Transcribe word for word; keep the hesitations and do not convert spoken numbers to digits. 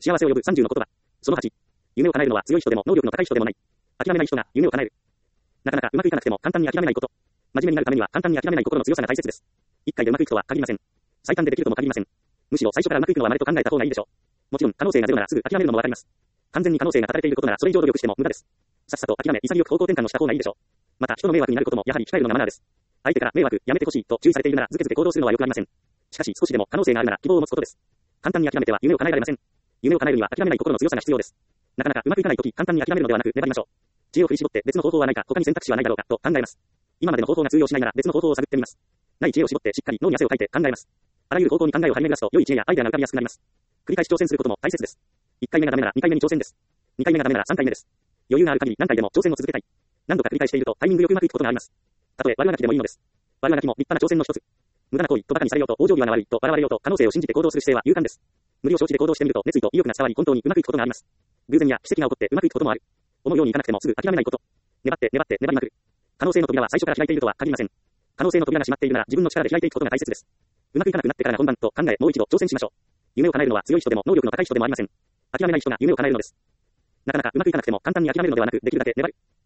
幸せを呼ぶさんじゅうの言葉。そのはち。夢を叶えるのは強い人でも能力の高い人でもない。諦めない人が夢を叶える。なかなかうまくいかなくても簡単に諦めないこと。真面目になるためには簡単に諦めない心の強さが大切です。一回でうまくいくとは限りません。最短でできるとも限りません。むしろ最初からうまくいくのは稀と考えた方がいいでしょう。もちろん可能性がゼロならすぐ諦めるのもわかります。完全に可能性が絶たれていることならそれ以上努力しても無駄です。さっさと諦め潔く方向転換をした方がいいでしょう。また人の迷惑になることもやはり控えるのがマナーです。相手から迷惑やめてほしいと注意されているならずけずけ行動するのは良くありません。しかし少しでも可能性があるなら希望を持つことです。簡単に諦めては夢を叶えられません。夢を叶えるには諦めない心の強さが必要です。なかなかうまくいかないとき簡単に諦めるのではなく粘りましょう。知恵を振り絞って別の方法はないか他に選択肢はないだろうかと考えます。今までの方法が通用しないなら別の方法を探ってみます。ない知恵を絞ってしっかり脳に汗をかいて考えます。あらゆる方向に考えを張り巡らすと良い知恵やアイデアが浮かびやすくなります。繰り返し挑戦することも大切です。いっかいめがダメならにかいめに挑戦です。にかいめがダメならさんかいめです。余裕がある限り何回でも挑戦を続けたい。何度か繰り返しているとタイミングよくうまくいくことがあります。たとえ悪あがきでもいいのです。悪あがきも立派な挑戦の一つ。無駄な行為と馬鹿にされようと往生際が悪いと笑われようと可能性を信じて行動する姿勢は勇敢です。無理を承知で行動してみると熱意と意欲が伝わり本当にうまくいくことがあります。偶然や奇跡が起こってうまくいくこともある。思うようにいかなくてもすぐ諦めないこと。粘って粘って粘りまくる。可能性の扉は最初から開いているとは限りません。可能性の扉が閉まっているなら自分の力で開いていくことが大切です。うまくいかなくなってからが本番と考えもう一度挑戦しましょう。夢を叶えるのは強い人でも能力の高い人でもありません。諦めない人が夢を叶えるのです。なかなかうまくいかなくても簡単に諦めるのではなくできるだけ粘る。